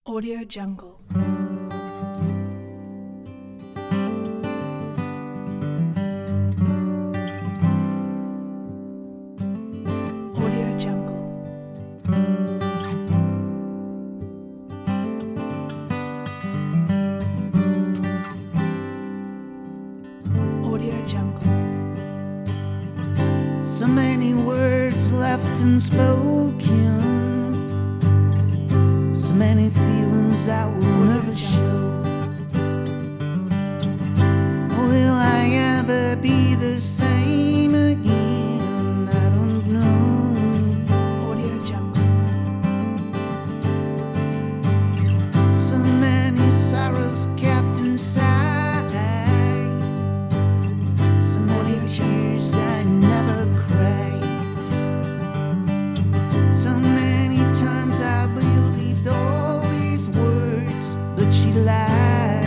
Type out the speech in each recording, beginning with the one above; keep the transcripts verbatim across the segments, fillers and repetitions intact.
Audio Jungle. Audio Jungle. Audio Jungle. So many words left unspoken, so many feelings I will never show. Will I ever be the same again? I don't know. Audio Jungle. So many sorrows kept inside, so many tears I never cried. So many times I believed all these words, but she lied.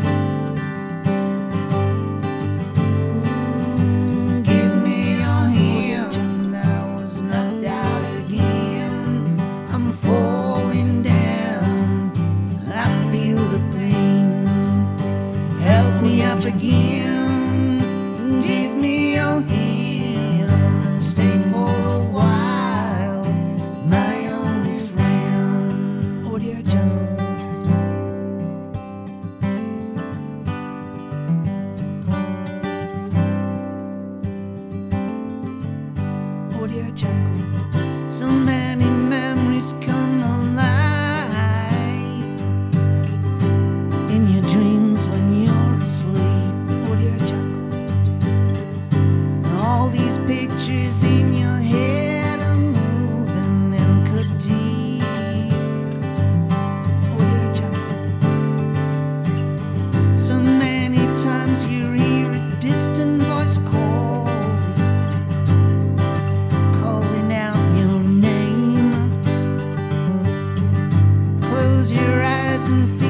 Mm, give me your hand, I was knocked out again. I'm falling down, I feel the pain. Help me up again, give me your hand and stay for a while, my only friend. Audio Jungle. Audio Jungle. So many memories come alive in your dreams when you're asleep. Audio Jungle. And all these pictures in your head are moving and cut deep. Audio Jungle. So many times you hear a distant voice call, calling out your name. Close your eyes and feel